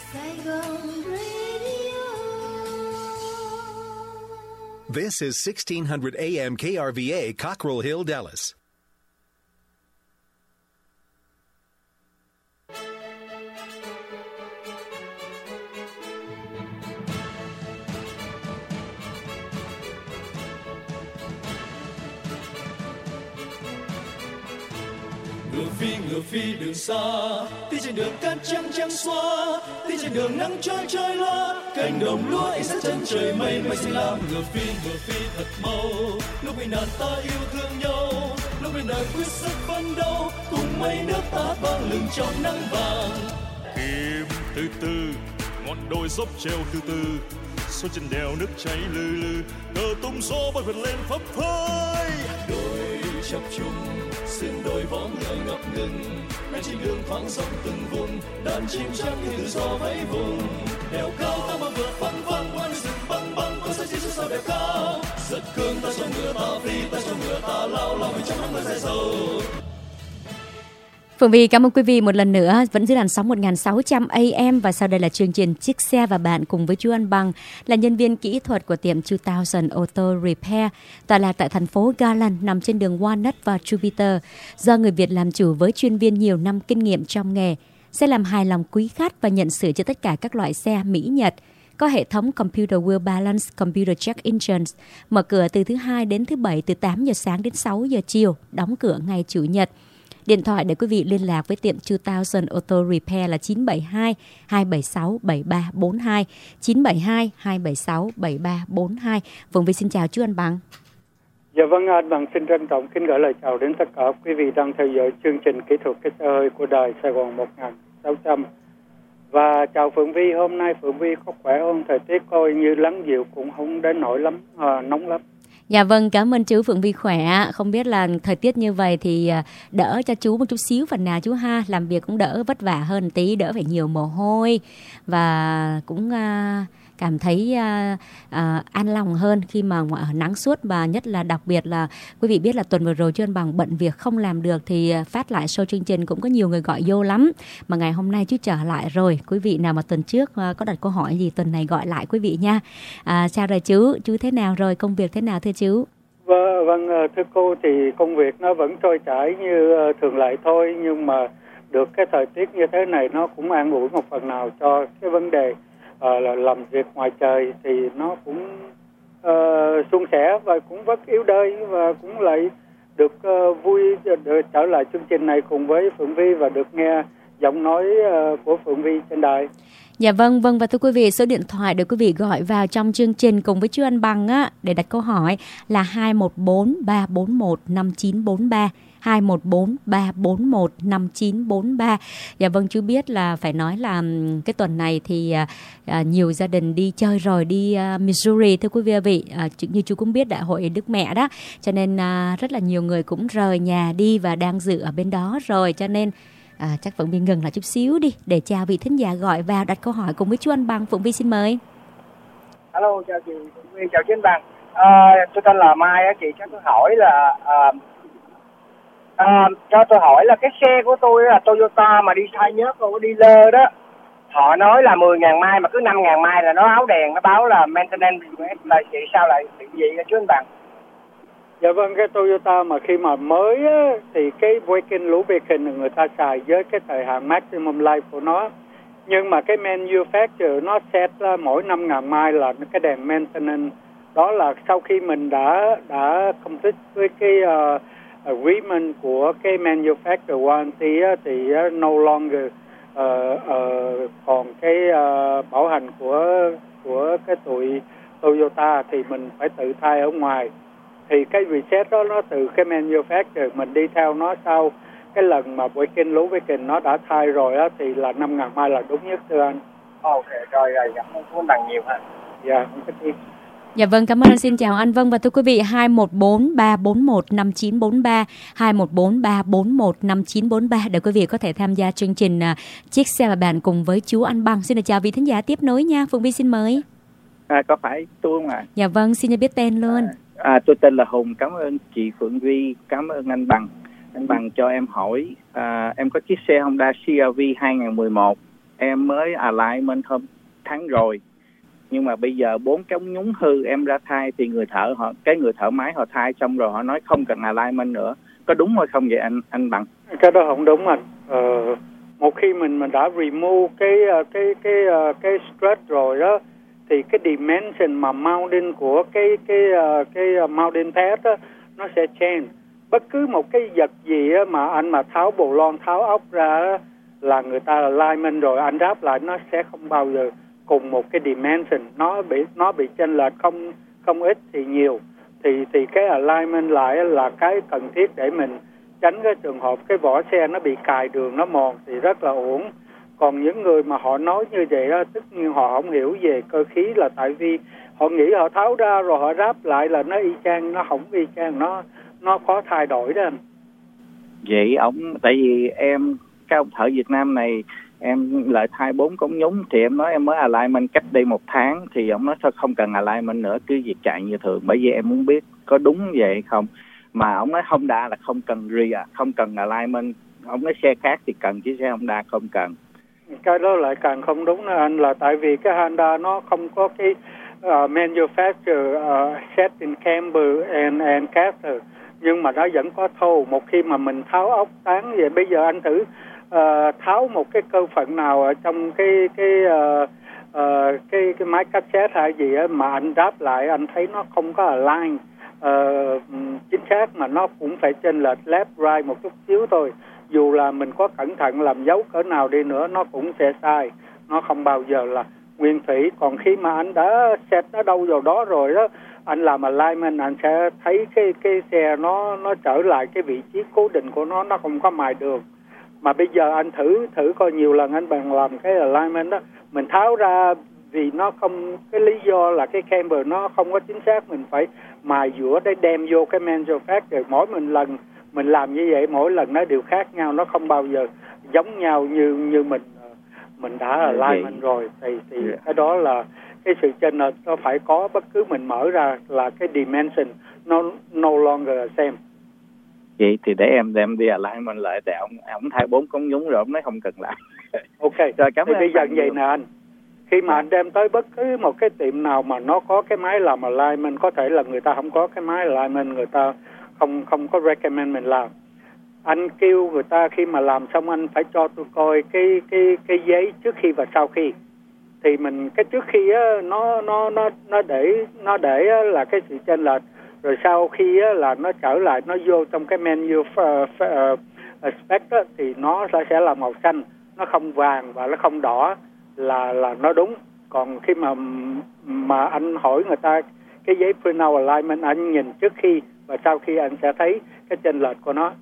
This is 1600 AM KRVA, Cockrell Hill, Dallas. Ngựa phi đường xa, đi trên đường cát trắng trắng xóa, đi trên đường nắng trói trói loa, cánh đồng lúa ánh sáng chân trời mây mây xanh lam. Ngựa phi thật mau, lúc bị nạn ta yêu thương nhau, lúc bên đời quyết sức phấn đấu, cùng mây nước ta vang lừng trong nắng vàng. Tìm từ từ, ngọn đồi dốc treo từ từ, xuống chân đèo nước chảy lừ lừ, cờ tung gió bay vượt lên phấp phới. Đôi chập trùng sương đôi vó ngựa ngập ngừng, ngay trên đường thoáng dòng từng vùng, đàn chim trắng như tự do vẫy vùng. Đèo cao ta mà vượt phăng phăng qua núi rừng băng băng, con sông chỉ sao đèo cao. Giật cương ta cho ngựa ta phi, ta cho ngựa ta lao lao mình trong nắng mưa dài dầu. Phượng Vy cảm ơn quý vị một lần nữa, vẫn giữ đàn sóng 1600 AM và sau đây là chương trình Chiếc xe và bạn cùng với chú Anh Bằng là nhân viên kỹ thuật của tiệm 2000 Auto Repair tọa lạc tại thành phố Garland nằm trên đường Walnut và Jupiter, do người Việt làm chủ với chuyên viên nhiều năm kinh nghiệm trong nghề, sẽ làm hài lòng quý khách và nhận sửa cho tất cả các loại xe Mỹ Nhật. Có hệ thống Computer Wheel Balance, Computer Check Engines, mở cửa từ thứ Hai đến thứ Bảy từ 8 giờ sáng đến 6 giờ chiều, đóng cửa ngày Chủ nhật. Điện thoại để quý vị liên lạc với tiệm 2000 Auto Repair là 972 276 7342, 972 276 7342. Phượng Vy xin chào chú Anh Bằng. Dạ vâng, anh Bằng xin trân trọng kính gửi lời chào đến tất cả quý vị đang theo dõi chương trình kỹ thuật cái xe hơi của đài Sài Gòn 1600. Và chào Phượng Vy, hôm nay Phượng Vy có khỏe không? Thời tiết coi như lắng dịu cũng không đến nổi lắm, nóng lắm. Dạ vâng, cảm ơn chú. Phượng Vy khỏe. Không biết là thời tiết như vậy thì đỡ cho chú một chút xíu phần nào chú ha. Làm việc cũng đỡ vất vả hơn tí, đỡ phải nhiều mồ hôi. Và cũng cảm thấy an lòng hơn khi mà nắng suốt. Và nhất là đặc biệt là quý vị biết là tuần vừa rồi chú Anh Bằng bận việc không làm được thì phát lại show chương trình cũng có nhiều người gọi vô lắm. Mà ngày hôm nay chú trở lại rồi. Quý vị nào mà tuần trước có đặt câu hỏi gì tuần này gọi lại quý vị nha. Chào rồi chú thế nào rồi, công việc thế nào thưa chú? Vâng, thưa cô thì công việc nó vẫn trôi chảy như thường lệ thôi, nhưng mà được cái thời tiết như thế này nó cũng an ủi một phần nào cho cái vấn đề là làm việc ngoài trời thì nó cũng suôn sẻ và cũng rất yếu đuối, và cũng lại được vui được trở lại chương trình này cùng với Phượng Vy và được nghe giọng nói của Phượng Vy trên đài. Dạ vâng, và thưa quý vị, số điện thoại để quý vị gọi vào trong chương trình cùng với chú Anh Bằng á để đặt câu hỏi là 214 341 5943. 214 341 5943. Dạ vâng, chú biết là phải nói là cái tuần này thì nhiều gia đình đi chơi rồi, đi Missouri thưa quý vị. Như chú cũng biết đại hội Đức Mẹ đó, cho nên rất là nhiều người cũng rời nhà đi và đang dự ở bên đó rồi, cho nên chắc Phượng Vy ngừng lại chút xíu đi để chào vị thính giả gọi vào đặt câu hỏi cùng với chú Anh Bằng. Phượng Vy xin mời. Alo, chào chị Phượng Vy, chào chú Anh Bằng. Tôi tên là Mai á chị, cho tôi hỏi là cho tôi hỏi là cái xe của tôi là Toyota mà đi sai nhớt rồi đi lơ đó, họ nói là 10.000 mai mà cứ 5.000 mai là nó áo đèn nó báo là maintenance, là chị sao lại bị gì chú anh Bằng? Dạ vâng, cái Toyota mà khi mà mới á, thì cái break-in lũ beacon người ta xài với cái thời hạn maximum life của nó, nhưng mà cái manufacturer nó set ra mỗi 5.000 mai là cái đèn maintenance. Đó là sau khi mình đã complete với cái agreement của cái manufacturer warranty thì no longer còn cái bảo hành của cái tụi Toyota thì mình phải tự thay ở ngoài. Thì cái reset đó nó từ cái manufacturer, mình đi theo nó sau cái lần mà break-in lú break-in nó đã thay rồi á thì là 5.000 mai là đúng nhất thưa anh. Ok, rồi cảm ơn chú Bằng nhiều ha. Dạ, không có chi. Dạ vâng, cảm ơn anh, xin chào anh. Vâng, và thưa quý vị, 214 341 5943, 214 341 5943 để quý vị có thể tham gia chương trình Chiếc xe và bạn cùng với chú Anh Bằng. Xin được chào vị thính giả tiếp nối nha. Phượng Vy xin mời. Có phải tôi không ạ? Dạ vâng, xin cho biết tên luôn. Tôi tên là Hùng, cảm ơn chị Phượng Vy, cảm ơn anh Bằng. Anh Bằng cho em hỏi, em có chiếc xe Honda CR-V 2011 em mới alignment hôm tháng rồi, nhưng mà bây giờ 4 cái ống nhúng hư em ra thay thì người thợ máy họ thay xong rồi họ nói không cần alignment nữa. Có đúng hay không vậy anh Bằng? Cái đó không đúng anh. Một khi mình đã remove cái strut rồi đó, thì cái dimension mà mounting của cái mounting pad đó nó sẽ change. Bất cứ một cái vật gì á, mà anh mà tháo bộ lon tháo ốc ra á, là người ta alignment rồi anh ráp lại nó sẽ không bao giờ cùng một cái dimension, nó bị chênh lệch không ít thì nhiều, thì cái alignment lại là cái cần thiết để mình tránh cái trường hợp cái vỏ xe nó bị cài đường nó mòn thì rất là uổng. Còn những người mà họ nói như vậy đó, tất nhiên họ không hiểu về cơ khí, là tại vì họ nghĩ họ tháo ra rồi họ ráp lại là nó y chang, nó không y chang, nó có thay đổi đó anh. Vậy tại vì cái ông thợ Việt Nam này em lại thay 4 ống nhúng thì em nói em mới alignment cách đây 1 tháng, thì ông nói sao không cần alignment nữa, cứ việc chạy như thường. Bởi vì em muốn biết có đúng vậy hay không. Mà ông nói Honda là không cần alignment, ông nói xe khác thì cần chứ xe Honda không cần. Cái đó lại càng không đúng nữa anh, là tại vì cái Honda nó không có cái manufacturer set in camber and caster, nhưng mà nó vẫn có thô. Một khi mà mình tháo ốc tán vậy, bây giờ anh thử tháo một cái cơ phận nào ở trong cái máy cassette hay gì á, mà anh ráp lại anh thấy nó không có align chính xác, mà nó cũng phải chênh lệch left right một chút xíu thôi. Dù là mình có cẩn thận làm dấu cỡ nào đi nữa nó cũng sẽ sai, nó không bao giờ là nguyên thủy. Còn khi mà anh đã set nó đâu vào đó rồi đó, anh làm alignment anh sẽ thấy cái xe nó trở lại cái vị trí cố định của nó không có mài đường. Mà bây giờ anh thử coi nhiều lần anh bằng làm cái alignment đó, mình tháo ra vì nó không, cái lý do là cái camber nó không có chính xác, mình phải mài dũa để đem vô cái manufacturer. Mỗi lần mình làm như vậy, mỗi lần nó đều khác nhau, nó không bao giờ giống nhau như mình đã alignment rồi. Thì cái đó là cái sự chênh lệch nó phải có, bất cứ mình mở ra là cái dimension nó no longer same. Vậy thì để em đem đi alignment lại, để ông thay 4 ống nhúng rồi ông nói không cần lại. Ok, rồi cảm ơn. Bây giờ vậy nè anh, khi mà anh đem tới bất cứ một cái tiệm nào mà nó có cái máy làm alignment, có thể là người ta không có cái máy alignment, người ta không có recommend mình làm. Anh kêu người ta khi mà làm xong anh phải cho tôi coi cái giấy trước khi và sau khi. Thì mình cái trước khi á nó để là cái sự chênh lệch, rồi sau khi á là nó trở lại, nó vô trong cái menu spec á, thì nó sẽ là màu xanh, nó không vàng và nó không đỏ, là nó đúng. Còn khi mà anh hỏi người ta cái giấy pre-now alignment, anh nhìn trước khi và sau khi anh sẽ thấy cái chênh lệch của nó.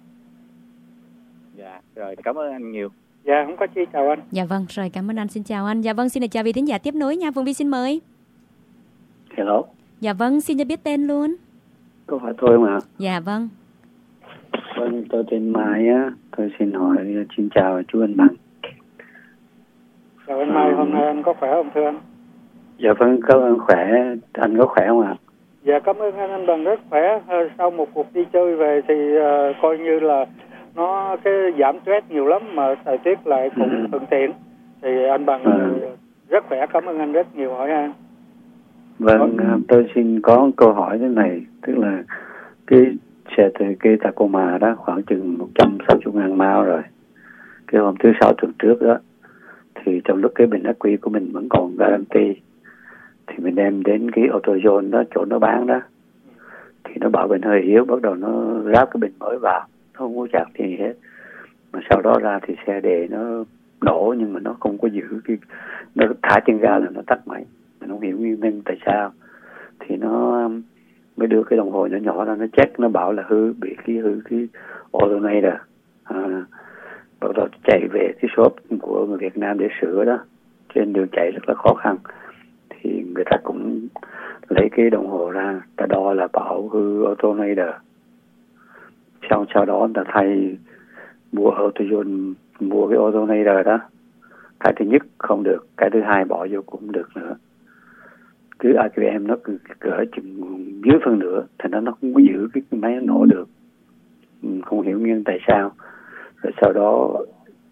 Dạ, rồi cảm ơn anh nhiều. Dạ, không có chi, chào anh. Dạ vâng, rồi cảm ơn anh, xin chào anh. Dạ vâng, xin được chào vị thính giả tiếp nối nha. Phương Vi xin mời. Hello. Dạ vâng, xin cho biết tên luôn. Có phải tôi mà. Dạ vâng. Vâng, tôi tên Mai á, tôi xin hỏi, xin chào chú anh Bằng. Chào anh Mai, hôm nay anh có khỏe không thưa anh? Dạ vâng, cảm ơn khỏe, anh có khỏe không ạ? Dạ cảm ơn anh Bằng rất khỏe. Sau một cuộc đi chơi về thì coi như là nó cái giảm stress nhiều lắm, mà thời tiết lại cũng thuận tiện. Thì anh Bằng rất khỏe, cảm ơn anh rất nhiều. Hỏi anh. Vâng, tôi xin có câu hỏi thế này, tức là cái xe từ cái Tacoma đó khoảng chừng 160.000 mile rồi. Cái hôm thứ 6 tuần trước đó, thì trong lúc cái bình ắc quy của mình vẫn còn guarantee, thì mình đem đến cái AutoZone đó, chỗ nó bán đó, thì nó bảo bình hơi yếu, bắt đầu nó ráp cái bình mới vào, nó không có chặt gì hết. Mà sau đó ra thì xe đề nó nổ, nhưng mà nó không có giữ cái, nó thả chân ga là nó tắt máy. Mình không hiểu nguyên nhân tại sao. Thì nó mới đưa cái đồng hồ nhỏ nhỏ ra, nó check, nó bảo là bị hư cái alternator. Bắt đầu chạy về cái shop của người Việt Nam để sửa đó, trên đường chạy rất là khó khăn. Thì người ta cũng lấy cái đồng hồ ra, ta đo là bảo hư alternator. Sau đó người ta thay mua AutoZone, mua cái alternator đó. Cái thứ nhất không được, cái thứ hai bỏ vô cũng được nữa. Cứ RPM nó cỡ chừng dưới phân nửa, thì nó không có giữ cái máy nó nổ được. Không hiểu nguyên tại sao. Rồi sau đó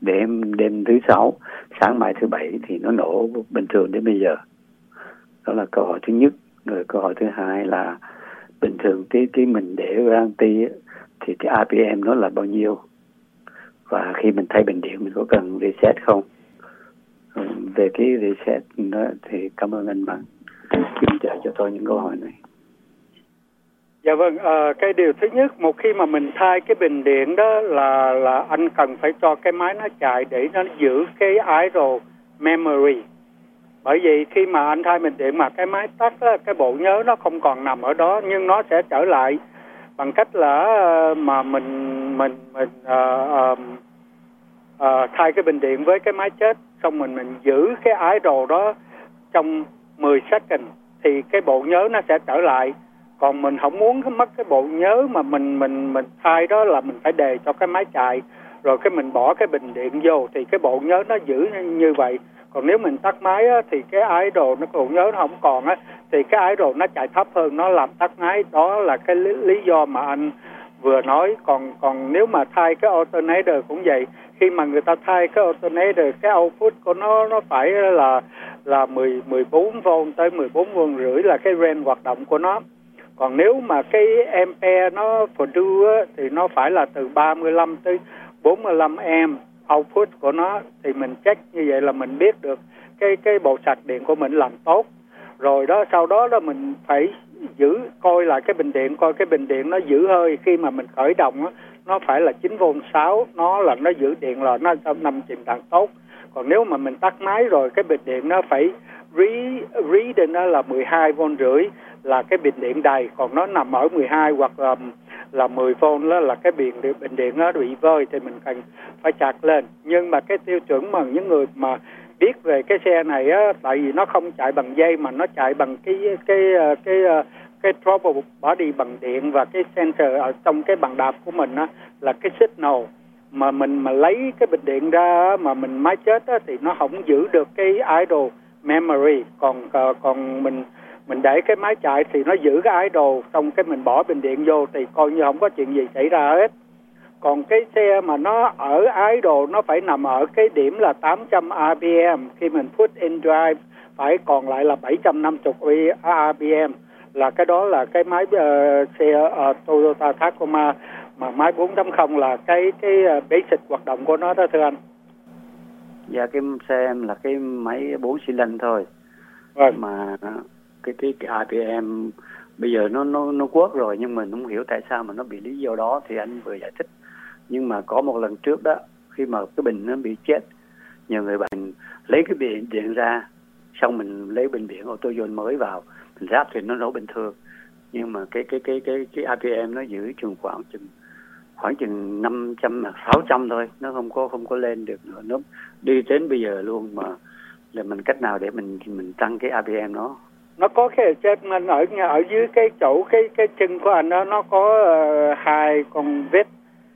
đêm thứ Sáu, sáng mai thứ Bảy thì nó nổ bình thường đến bây giờ. Đó là câu hỏi thứ nhất. Rồi câu hỏi thứ hai là bình thường cái mình để warranty thì cái RPM nó là bao nhiêu, và khi mình thay bình điện mình có cần reset không? Về cái reset đó thì cảm ơn anh bạn kiểm tra cho tôi những câu hỏi này. Dạ vâng, cái điều thứ nhất, một khi mà mình thay cái bình điện đó là anh cần phải cho cái máy nó chạy để nó giữ cái idle memory. Bởi vì khi mà anh thay bình điện mà cái máy tắt á, cái bộ nhớ nó không còn nằm ở đó, nhưng nó sẽ trở lại bằng cách là mà mình thay cái bình điện với cái máy chết, xong mình giữ cái idle đó trong 10 second thì cái bộ nhớ nó sẽ trở lại. Còn mình không muốn mất cái bộ nhớ mà mình thay đó là mình phải đề cho cái máy chạy, rồi cái mình bỏ cái bình điện vô thì cái bộ nhớ nó giữ như vậy. Còn nếu mình tắt máy á, thì cái idle nó bộ nhớ nó không còn á, thì cái idle nó chạy thấp hơn, nó làm tắt máy. Đó là cái lý do mà anh vừa nói. Còn nếu mà thay cái alternator cũng vậy, khi mà người ta thay cái alternator, cái output của nó phải là 14V tới 14V rưỡi là cái range hoạt động của nó. Còn nếu mà cái ampere nó produce thì nó phải là từ 35 tới 45 amp output của nó, thì mình check như vậy là mình biết được cái bộ sạc điện của mình làm tốt. Rồi đó, sau đó là mình phải coi lại cái bình điện, coi cái bình điện nó giữ hơi khi mà mình khởi động á, nó phải là 9V6, nó giữ điện là nó nằm trình trạng tốt. Còn nếu mà mình tắt máy rồi, cái bình điện nó phải read nó là 12V rưỡi là cái bình điện đầy, còn nó nằm ở 12 hoặc là 10V đó là cái bình điện nó bị vơi thì mình cần phải chặt lên. Nhưng mà cái tiêu chuẩn mà những người mà biết về cái xe này á, tại vì nó không chạy bằng dây mà nó chạy bằng cái throttle body bằng điện, và cái sensor ở trong cái bàn đạp của mình á là cái signal. Mà mình mà lấy cái bình điện ra mà mình máy chết á, thì nó không giữ được cái idle memory. Còn mình để cái máy chạy thì nó giữ cái idle, xong cái mình bỏ bình điện vô thì coi như không có chuyện gì xảy ra hết. Còn cái xe mà nó ở idle nó phải nằm ở cái điểm là 800 RPM, khi mình put in drive phải còn lại là 750 RPM, là cái đó là cái máy xe Toyota Tacoma mà máy 4.0 là cái basic hoạt động của nó đó thưa anh. Dạ, cái xe em là cái máy 4 xi lanh thôi. Vâng. Mà cái RPM bây giờ nó quất rồi, nhưng mình không hiểu tại sao mà nó bị lý do đó thì anh vừa giải thích. Nhưng mà có một lần trước đó, khi mà cái bình nó bị chết, nhờ người bạn lấy cái bình điện ra, xong mình lấy bình điện ô tô dồn mới vào, mình ráp thì nó nổ bình thường. Nhưng mà cái RPM nó giữ khoảng chừng 500 mà 600 thôi, nó không có lên được nữa, nó đi đến bây giờ luôn. Mà là mình cách nào để mình tăng cái RPM nó có cái chết mình ở dưới cái chỗ cái chân của anh đó, nó có hai con vết.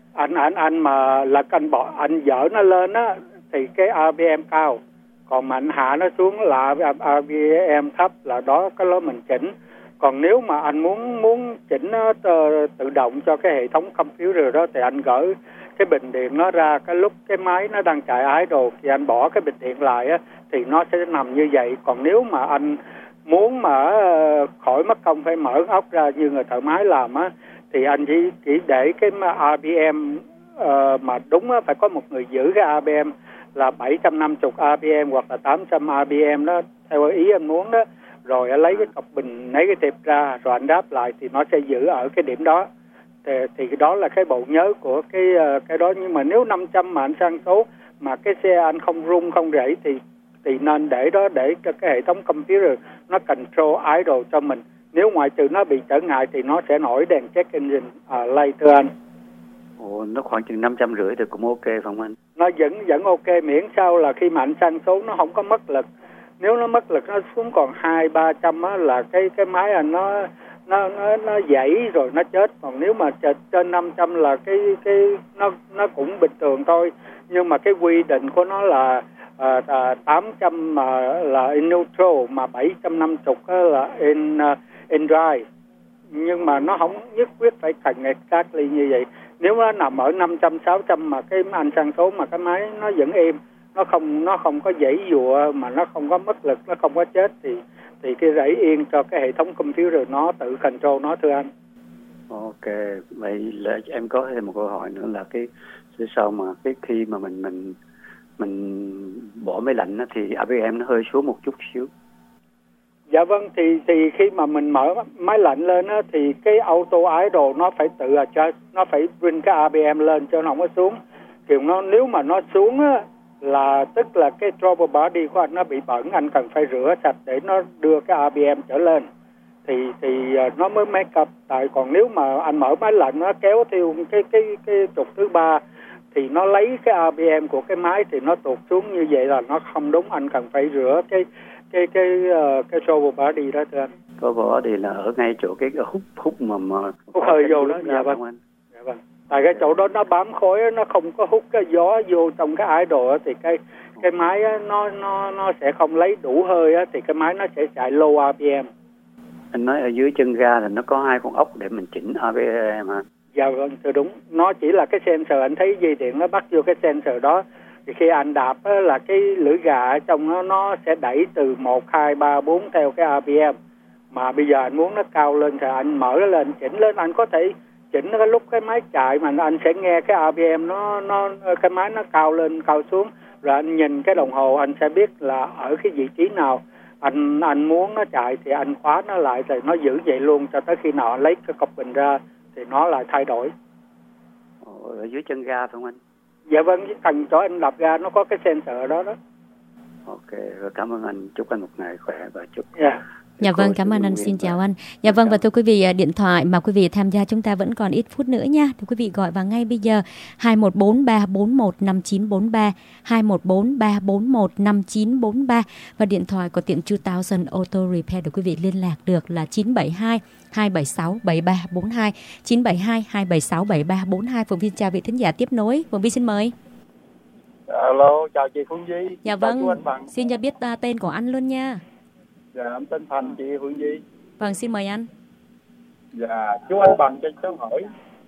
Anh mà là anh dỡ nó lên á thì cái RPM cao, còn mà anh hạ nó xuống là RPM thấp, là đó cái đó mình chỉnh. Còn nếu mà anh muốn chỉnh nó tự động cho cái hệ thống computer đó thì anh gỡ cái bình điện nó ra, cái lúc cái máy nó đang chạy idle thì anh bỏ cái bình điện lại á, thì nó sẽ nằm như vậy. Còn nếu mà anh muốn mà khỏi mất công phải mở ốc ra như người thợ máy làm á, thì anh chỉ để cái RPM mà đúng á, phải có một người giữ cái RPM là 750 RPM hoặc là 800 RPM đó, theo ý anh muốn đó. Rồi anh lấy cái cọc bình, lấy cái tệp ra, rồi anh đáp lại thì nó sẽ giữ ở cái điểm đó. Thì đó là cái bộ nhớ của cái đó. Nhưng mà nếu 500 mà anh sang số mà cái xe anh không rung không rẩy thì nên để đó, để cho cái hệ thống computer nó control idle cho mình. Nếu ngoại trừ nó bị trở ngại thì nó sẽ nổi đèn check engine light thưa anh. Ồ, nó khoảng chừng 550 thì cũng ok phải không anh? Nó vẫn ok, miễn sao là khi mà anh sang số nó không có mất lực. Nếu nó mất lực nó xuống còn 200-300 á, là cái máy anh nó dãy rồi nó chết. Còn nếu mà trên 500 là cái nó cũng bình thường thôi. Nhưng mà cái quy định của nó là 800 mà là in neutral, mà 750 là in drive. Nhưng mà nó không nhất quyết phải cần exactly như vậy. Nếu nó nằm ở 500, 600 mà cái anh sang số mà cái máy nó vẫn êm, nó không có giãy giụa mà nó không có mất lực, nó không có chết thì cái rẫy yên cho cái hệ thống computer nó tự control nó, thưa anh. Ok, vậy là em có thêm một câu hỏi nữa là cái sau mà cái khi mà mình bỏ máy lạnh thì RPM nó hơi xuống một chút xíu. Dạ vâng, thì khi mà mình mở máy lạnh lên á, thì cái auto idle nó phải tự adjust, nó phải bring cái RPM lên cho nó không có xuống. Kiểu nếu mà nó xuống á, là tức là cái throttle body của anh nó bị bẩn, anh cần phải rửa sạch để nó đưa cái RPM trở lên thì nó mới make up. Tại còn nếu mà anh mở máy lạnh nó kéo theo cái trục thứ ba thì nó lấy cái RPM của cái máy thì nó tụt xuống, như vậy là nó không đúng, anh cần phải rửa cái throttle body đó, thưa anh. Throttle body là ở ngay chỗ cái hút mà hút hơi vô đó. Dạ vâng. Dạ vâng. Tại cái chỗ đó nó bám khói, nó không có hút cái gió vô trong cái idle thì cái máy nó sẽ không lấy đủ hơi á, thì cái máy nó sẽ chạy low RPM. Anh nói ở dưới chân ga thì nó có 2 con ốc để mình chỉnh RPM hả? Dạ vâng, thưa đúng. Nó chỉ là cái sensor, anh thấy dây điện nó bắt vô cái sensor đó. Thì khi anh đạp á, là cái lưỡi gà ở trong nó sẽ đẩy từ 1, 2, 3, 4 theo cái RPM. Mà bây giờ anh muốn nó cao lên thì anh mở nó lên, chỉnh lên. Anh có thể chỉnh cái lúc cái máy chạy mà anh sẽ nghe cái RPM cái máy nó cao lên, cao xuống. Rồi anh nhìn cái đồng hồ anh sẽ biết là ở cái vị trí nào anh muốn nó chạy thì anh khóa nó lại thì nó giữ vậy luôn cho tới khi nào anh lấy cái cọc bình ra thì nó lại thay đổi. Ở dưới chân ga phải không anh? Dạ vâng, cần chỗ anh đạp ga nó có cái sensor đó. Ok, rồi cảm ơn anh, chúc anh một ngày khỏe và chúc. Dạ vâng, cảm ơn anh, xin chào anh. Dạ vâng, và thưa quý vị, điện thoại mà quý vị tham gia chúng ta vẫn còn ít phút nữa nha. Thưa quý vị gọi vào ngay bây giờ 214-341-5943, 214-341-5943 và điện thoại của tiệm 2000 Auto Repair để quý vị liên lạc được là 972-276-7342, 972-276-7342. Phụng Viên chào vị thính giả tiếp nối. Phụng Viên xin mời. Alo, chào chị Phương Di. Dạ vâng, xin cho biết tên của anh luôn nha. Dạ, em tên Thành, chị Phương Di. Vâng, xin mời anh. Dạ, chú anh Bằng cho cháu hỏi.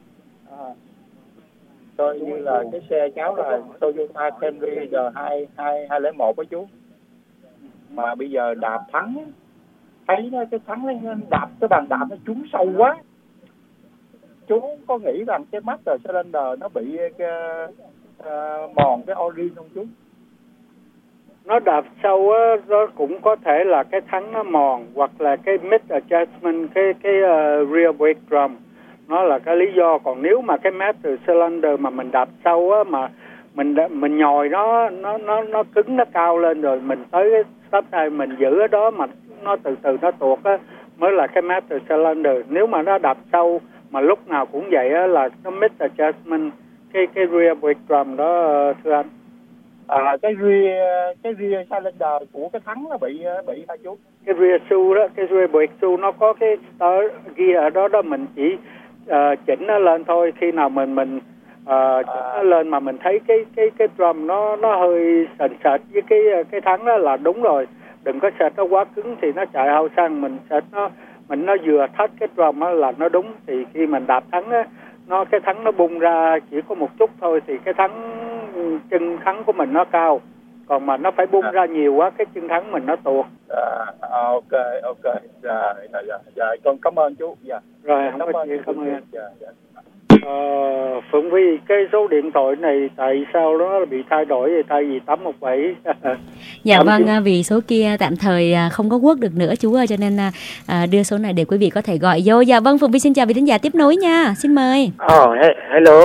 Coi như là cái xe cháu là Toyota Camry R2201 đó chú. Mà bây giờ đạp thắng, thấy cái thắng nó đạp, cái bàn đạp nó trúng sâu quá. Chú có nghĩ rằng cái Master Cylinder nó bị mòn cái o-ring không chú? Nó đạp sâu á, nó cũng có thể là cái thắng nó mòn hoặc là cái mid adjustment, cái rear brake drum, nó là cái lý do. Còn nếu mà cái master cylinder mà mình đạp sâu á, mà mình nhồi nó cứng, nó cao lên rồi mình tới cái stop này mình giữ ở đó mà nó từ từ nó tuột á, mới là cái master cylinder. Nếu mà nó đạp sâu mà lúc nào cũng vậy á, là nó mid adjustment, cái rear brake drum đó, thưa anh. Cái rear cylinder của cái thắng nó bị hả chú? Cái rear shoe đó, cái rear brake shoe nó có cái stir gear ở đó mình chỉ chỉnh nó lên thôi. Khi nào mình chỉnh nó lên mà mình thấy cái drum nó hơi sệt với cái thắng đó là đúng rồi. Đừng có sệt nó quá cứng thì nó chạy hao xăng. Mình sệt nó vừa touch cái drum đó là nó đúng. Thì khi mình đạp thắng á, cái thắng nó bung ra chỉ có một chút thôi thì cái chân thắng của mình nó cao. Còn mà nó phải bung ra nhiều quá, cái chân thắng mình nó tuột. Ok. Dạ, con cảm ơn chú. Dạ. Rồi, không có gì, cảm ơn anh. Phượng Vi, cái số điện thoại này tại sao nó bị thay đổi vậy? Thay vì 817? Dạ vâng, vì số kia tạm thời không có work được nữa chú ơi, cho nên đưa số này để quý vị có thể gọi vô. Dạ vâng, Phượng Vi xin chào vị thính giả tiếp nối nha. Xin mời. Hello.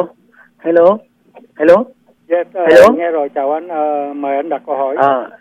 Yes, hello. Nghe rồi, chào anh, mời anh đặt câu hỏi.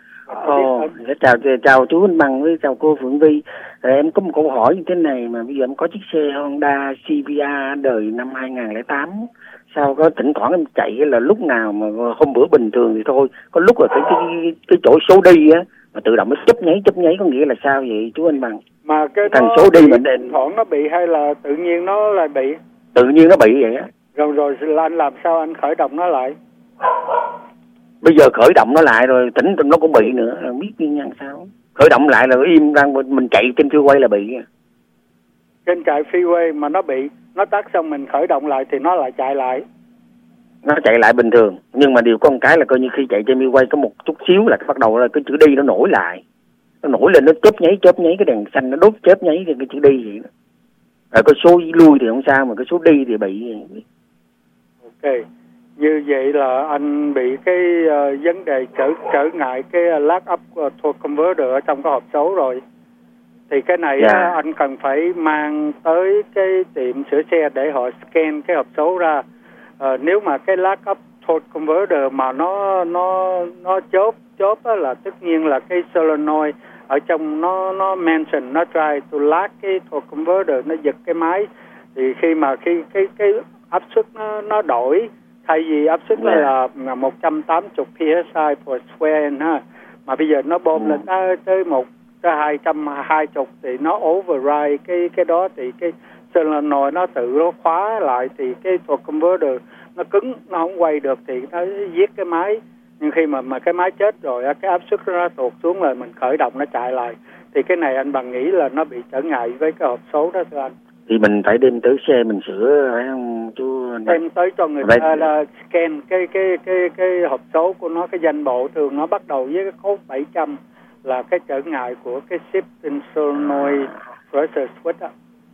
Chào chú Anh Bằng với chào cô Phượng Vi. Em có một câu hỏi như thế này, mà bây giờ em có chiếc xe Honda CBR đời năm 2008. Sao có thỉnh thoảng em chạy là lúc nào mà hôm bữa bình thường thì thôi, có lúc là cái chỗ số đi á mà tự động nó chấp nháy, có nghĩa là sao vậy chú Anh Bằng? Mà cái thằng số đi mà thỉnh thoảng nó bị hay là tự nhiên nó lại bị? Tự nhiên nó bị vậy á. Rồi anh làm sao anh khởi động nó lại? Bây giờ khởi động nó lại rồi tỉnh nó cũng bị nữa, biết nguyên nhân sao? Khởi động lại là im đang mình chạy trên freeway là bị. trên chạy freeway mà nó tắt xong mình khởi động lại thì nó lại chạy lại. Nó chạy lại bình thường, nhưng mà điều có một cái là coi như khi chạy trên freeway có một chút xíu là bắt đầu là cái chữ đi nó nổi lại. Nó nổi lên, nó chớp nháy cái đèn xanh nó đốt chớp nháy trên cái chữ đi vậy đó. Rồi cái số lui thì không sao, mà cái số đi thì bị. Ok, như vậy là anh bị cái vấn đề trở ngại cái lag up torque converter ở trong cái hộp số rồi. Thì cái này anh cần phải mang tới cái tiệm sửa xe để họ scan cái hộp số ra. Nếu mà cái lag up torque converter mà nó chớp là tất nhiên là cái solenoid ở trong nó mention nó try to lag cái torque converter, nó giật cái máy. Thì khi mà cái áp suất nó đổi, thay vì áp suất là 180 psi per square ha, mà bây giờ nó bơm lên tới 220 thì nó override cái đó, thì cái solenoid nó tự nó khóa lại, thì cái torque converter nó cứng, nó không quay được thì nó giết cái máy. Nhưng khi mà cái máy chết rồi, cái áp suất nó tụt xuống rồi mình khởi động nó chạy lại. Thì cái này anh bằng nghĩ là nó bị trở ngại với cái hộp số đó thưa anh. Thì mình phải đem tới xe mình sửa phải không chú? Đem tới cho người ta là scan cái hộp số của nó, cái danh bộ thường nó bắt đầu với cái code 700 là cái trở ngại của cái shifting solenoid pressure switch đó.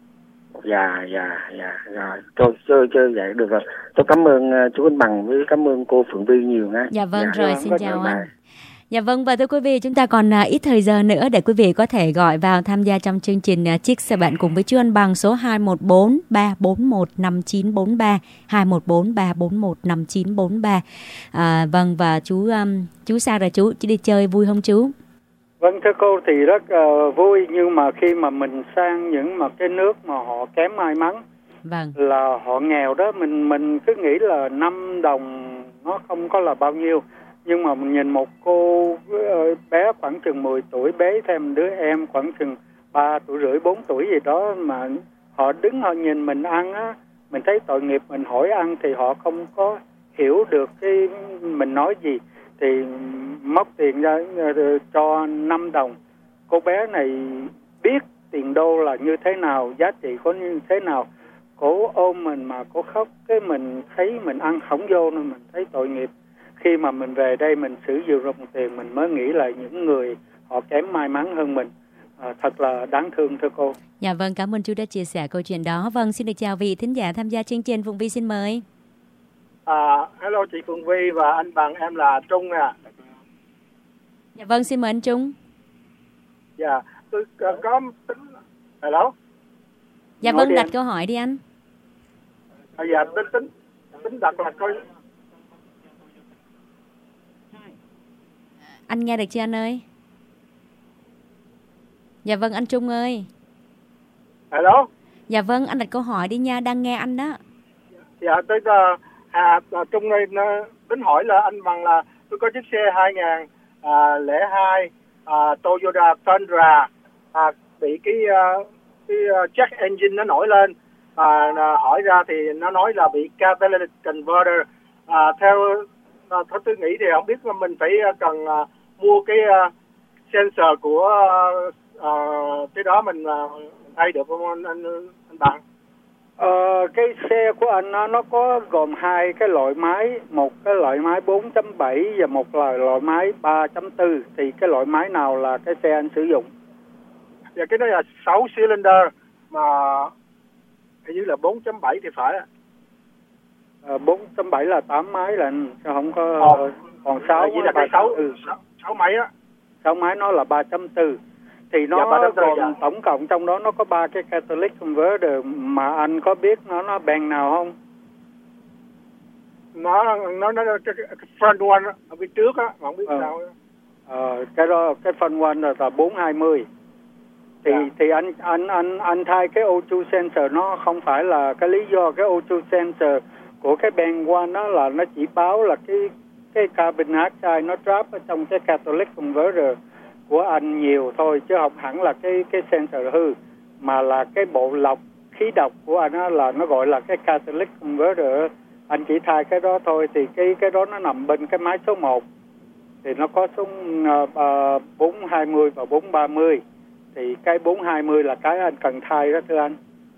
Dạ rồi. Chơi vậy được rồi. Tôi cảm ơn chú Anh Bằng với cảm ơn cô Phượng Vi nhiều nha. Dạ vâng, rồi xin chào anh. Dạ vâng, và thưa quý vị, chúng ta còn ít thời giờ nữa để quý vị có thể gọi vào tham gia trong chương trình Chiếc Xe Bạn cùng với chú Anh Bằng số 214 341 5943 214 341 5943. Vâng, và chú sao rồi chú đi chơi vui không chú? Vâng thưa cô, thì rất vui, nhưng mà khi mà mình sang những mà cái nước mà họ kém may mắn, vâng, là họ nghèo đó, mình cứ nghĩ là 5 đồng nó không có là bao nhiêu. Nhưng mà mình nhìn một cô bé khoảng chừng 10 tuổi bế thêm đứa em khoảng chừng 3 tuổi rưỡi 4 tuổi gì đó, mà họ đứng họ nhìn mình ăn á, mình thấy tội nghiệp, mình hỏi ăn thì họ không có hiểu được cái mình nói gì, thì móc tiền ra cho 5 đồng. Cô bé này biết tiền đô là như thế nào, giá trị có như thế nào, cô ôm mình mà cô khóc, cái mình thấy mình ăn không vô nên mình thấy tội nghiệp. Khi mà mình về đây mình sử dụng đồng tiền, mình mới nghĩ là những người họ kém may mắn hơn mình. Thật là đáng thương thưa cô. Dạ vâng, cảm ơn chú đã chia sẻ câu chuyện đó. Vâng, xin được chào vị thính giả tham gia chương trình. Phụng Vi xin mời. Hello chị Phụng Vi và anh Bằng, em là Trung nè. Dạ vâng, xin mời anh Trung. Dạ, tôi có hello. Dạ vâng, đặt câu hỏi đi anh. Dạ, tính đặt là coi. Anh nghe được chưa anh ơi? Dạ vâng, anh Trung ơi. Hello. Dạ vâng, anh đặt câu hỏi đi nha, đang nghe anh đó. Dạ, tôi Trung đây tính hỏi là anh Bằng là tôi có chiếc xe 2002 Toyota Tundra bị cái check engine nó nổi lên, hỏi ra thì nó nói là bị catalytic converter. Theo tôi nghĩ thì không biết là mình phải cần mua cái sensor của cái đó mình thay được không anh Bằng? Cái xe của anh nó có gồm hai cái loại máy, một cái loại máy 4.7 và một loại máy 3.4. Thì cái loại máy nào là cái xe anh sử dụng? Dạ, cái đó là 6 cylinder mà hình như là 4.7 thì phải. 4.7 là 8 máy là không có, còn 6 chỉ là cái 6 máy á. 6 máy nó là 3.4. Thì nó gồm tổng cộng trong đó nó có 3 cái catalytic converter, mà anh có biết nó bèn nào không? Nó cái front one ở phía trước á, không biết sao. Cái đó cái front one là 420. Thì anh thay cái O2 sensor, nó không phải là cái lý do. Cái O2 sensor của cái band one đó là nó chỉ báo là cái carbon dioxide nó trap ở trong cái catalytic converter của anh nhiều thôi, chứ không hẳn là cái sensor hư, mà là cái bộ lọc khí độc của anh đó là nó gọi là cái catalytic converter. Anh chỉ thay cái đó thôi. Thì cái đó nó nằm bên cái máy số 1, thì nó có số 420 và 430. Thì cái 420 là cái anh cần thay đó thưa anh.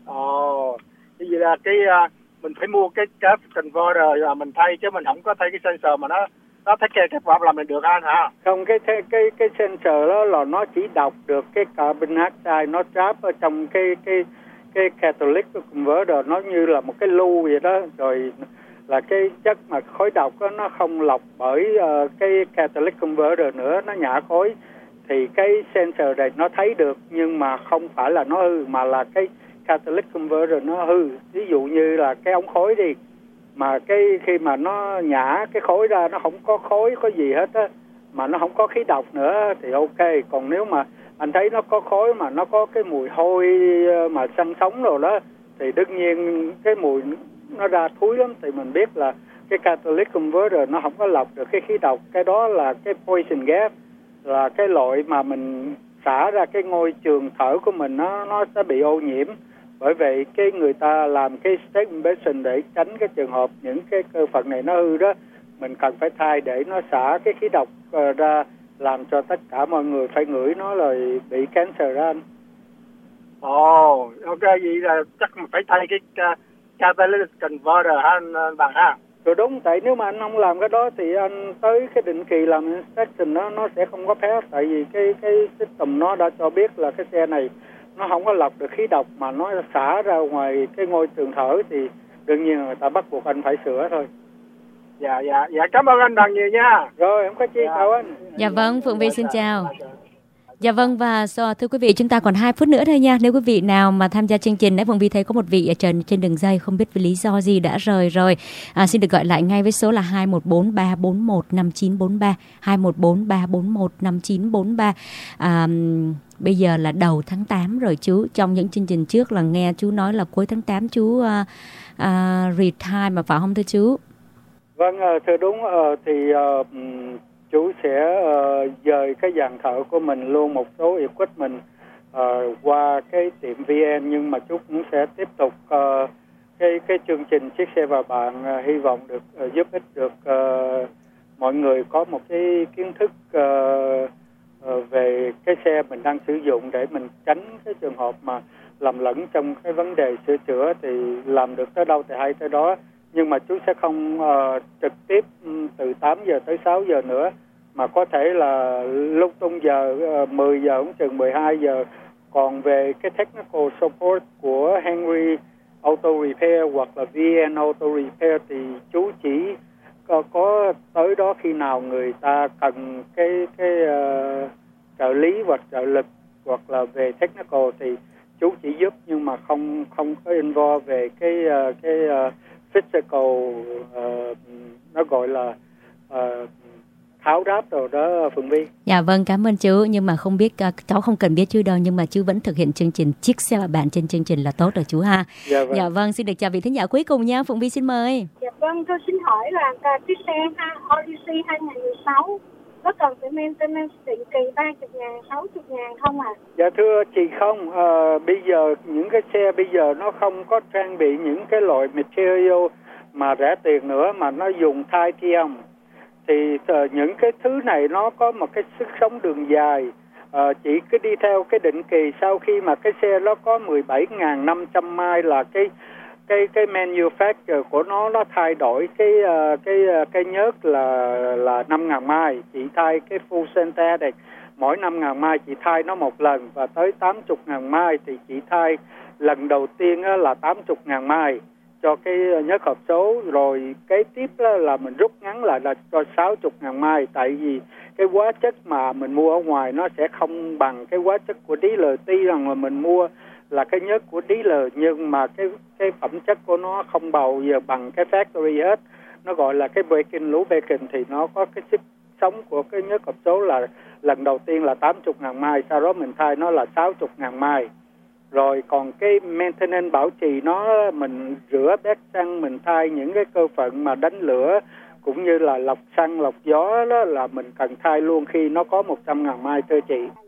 Cái gì là mình phải mua cái converter rồi mình thay, chứ mình không có thay cái sensor mà nó take care kết quả là mình được anh hả? Không, cái sensor đó là nó chỉ đọc được cái carbon dioxide nó trap ở trong cái catalytic converter, nó như là một cái lu vậy đó, rồi là cái chất mà khói độc đó, nó không lọc bởi cái catalytic converter nữa, nó nhả khói, thì cái sensor này nó thấy được, nhưng mà không phải là nó hư, mà là cái catalytic converter nó hư. Ví dụ như là cái ống khói đi, mà khi mà nó nhả cái khói ra, nó không có khói có gì hết á, mà nó không có khí độc nữa thì ok. Còn nếu mà anh thấy nó có khói mà nó có cái mùi hôi mà săn sống rồi đó, thì đương nhiên cái mùi nó ra thúi lắm, thì mình biết là cái catalytic converter nó không có lọc được cái khí độc. Cái đó là cái poison gas, là cái loại mà mình xả ra cái môi trường thở của mình, nó sẽ bị ô nhiễm. Bởi vậy cái người ta làm cái state impression để tránh cái trường hợp những cái cơ phận này nó hư đó, mình cần phải thay để nó xả cái khí độc ra, làm cho tất cả mọi người phải ngửi nó rồi bị cancer ra anh. Ok, vậy là chắc mình phải thay cái catalytic converter ha anh Bằng ha. Rồi đúng, tại nếu mà anh không làm cái đó thì anh tới cái định kỳ làm inspection nó sẽ không có pass, tại vì cái system nó đã cho biết là cái xe này nó không có lọc được khí độc mà nó xả ra ngoài cái môi trường thở, thì đương nhiên người ta bắt buộc anh phải sửa thôi. Dạ, cảm ơn anh Bằng nhiều nha. Rồi, không có chi, chào anh. Dạ vâng, Phượng Vi xin chào. Dạ vâng, và thưa quý vị, chúng ta còn 2 phút nữa thôi nha. Nếu quý vị nào mà tham gia chương trình, nãy Phượng Vi thấy có một vị ở trên đường dây không biết vì lý do gì đã rời rồi. Xin được gọi lại ngay với số là 214-341-5943, 214-341-5943. Bây giờ là đầu tháng 8 rồi chú. Trong những chương trình trước là nghe chú nói là cuối tháng 8 chú retire mà phải không thưa chú? Vâng, thưa đúng, thì chú sẽ dời cái dàn thợ của mình luôn một số equipment qua cái tiệm VN, nhưng mà chú cũng sẽ tiếp tục cái chương trình Chiếc Xe Và Bạn, hy vọng được giúp ích được mọi người có một cái kiến thức về cái xe mình đang sử dụng, để mình tránh cái trường hợp mà lầm lẫn trong cái vấn đề sửa chữa. Thì làm được tới đâu thì hay tới đó, nhưng mà chú sẽ không trực tiếp từ 8 giờ tới 6 giờ nữa, mà có thể là lúc tung giờ 10 giờ cũng chừng 12 giờ. Còn về cái technical support của Henry Auto Repair hoặc là VN Auto Repair thì chú chỉ có tới đó khi nào người ta cần cái trợ lý hoặc trợ lực hoặc là về technical thì chú chỉ giúp, nhưng mà không có involve về cái physical, nó gọi là tháo ráp rồi đó Phượng Vi. Dạ vâng, cảm ơn chú. Nhưng mà không biết, cháu không cần biết chú đâu, nhưng mà chú vẫn thực hiện chương trình Chiếc Xe Và Bạn trên chương trình là tốt rồi chú ha. Dạ vâng, xin được chào vị thính giả cuối cùng nha. Phượng Vi xin mời. Dạ vâng, tôi xin hỏi là chiếc xe Odyssey 2016 có cần phải maintenance định kỳ 30.000, 60.000 không ạ? Dạ thưa chị không, bây giờ những cái xe bây giờ nó không có trang bị những cái loại material mà rẻ tiền nữa, mà nó dùng titanium. Thì những cái thứ này nó có một cái sức sống đường dài. Chỉ cứ đi theo cái định kỳ, sau khi mà cái xe nó có 17.500 mile là cái manufacturer của nó thay đổi cái nhớt là 5.000 mile, chỉ thay cái full synthetic mỗi 5.000 mile chỉ thay nó một lần, và tới 80.000 mile thì chỉ thay lần đầu tiên là 80.000 mile cho cái nhớt hộp số, rồi kế tiếp là mình rút ngắn lại là cho 60.000 mile. Tại vì cái hóa chất mà mình mua ở ngoài nó sẽ không bằng cái hóa chất của dealer. Tuy rằng là mình mua là cái nhớt của dealer, nhưng mà cái phẩm chất của nó không bao giờ bằng cái factory hết. Nó gọi là cái breaking lubricant, thì nó có cái sức sống của cái nhớt hộp số là lần đầu tiên là 80.000 mile, sau đó mình thay nó là 60.000 mile. Rồi còn cái maintenance bảo trì nó, mình rửa bét xăng, mình thay những cái cơ phận mà đánh lửa cũng như là lọc xăng, lọc gió đó là mình cần thay luôn khi nó có 100.000 mile thưa chị.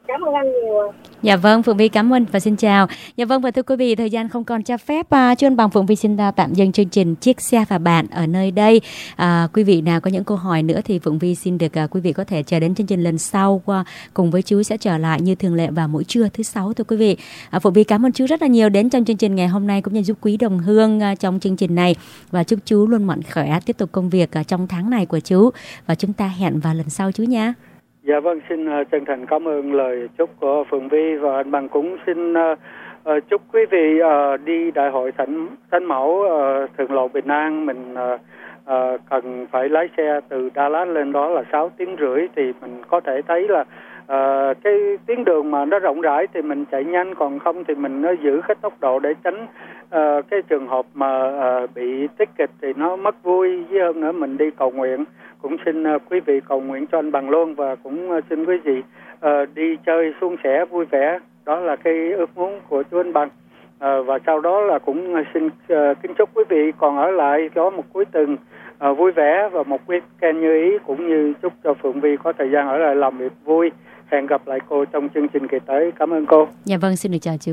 Cảm ơn anh nhiều. Dạ vâng, Phượng Vi cảm ơn và xin chào. Dạ vâng, và thưa quý vị, thời gian không còn cho phép, Chu Anh Bằng, Phượng Vi xin tạm dừng chương trình Chiếc Xe và Bạn ở nơi đây. Quý vị nào có những câu hỏi nữa thì Phượng Vi xin được quý vị có thể chờ đến chương trình lần sau, cùng với chú sẽ trở lại như thường lệ vào mỗi trưa thứ Sáu, thưa quý vị. Phượng Vi cảm ơn chú rất là nhiều đến trong chương trình ngày hôm nay, cũng như giúp quý đồng hương trong chương trình này, và chúc chú luôn mạnh khỏe, tiếp tục công việc trong tháng này của chú, và chúng ta hẹn vào lần sau chú nha. Dạ vâng, xin chân thành cảm ơn lời chúc của Phượng Vi, và anh Bằng cũng xin chúc quý vị đi đại hội Thánh Mẫu Thượng Lộ Bình An. Mình cần phải lái xe từ Đà Lạt lên đó là 6 tiếng rưỡi, thì mình có thể thấy là cái tuyến đường mà nó rộng rãi thì mình chạy nhanh, còn không thì mình giữ cái tốc độ để tránh cái trường hợp mà bị ticket thì nó mất vui. Với hơn nữa mình đi cầu nguyện, cũng xin quý vị cầu nguyện cho anh Bằng luôn, và cũng xin quý vị đi chơi suôn sẻ vui vẻ, đó là cái ước muốn của chú anh Bằng. Và sau đó là cũng xin kính chúc quý vị còn ở lại có một cuối tuần vui vẻ và một weekend như ý, cũng như chúc cho Phượng Vi có thời gian ở lại làm việc vui. Hẹn gặp lại cô trong chương trình kỳ tới. Cảm ơn cô. Dạ vâng, xin được chào chú.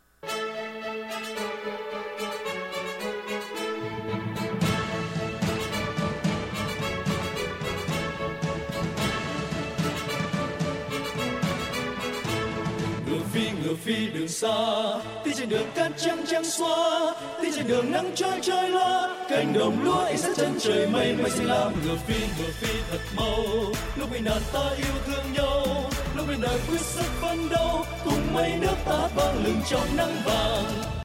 Ngựa phi đường xa, đi trên đường cát trắng trắng xóa, đi trên đường nắng trói trói loa, cánh đồng lúa ánh sáng chân trời mây mây xanh lam. Ngựa phi thật mau, lúc bị nạn ta yêu thương nhau, lúc bên đời quyết sức phấn đấu, cùng mây nước ta vang lừng trong nắng vàng.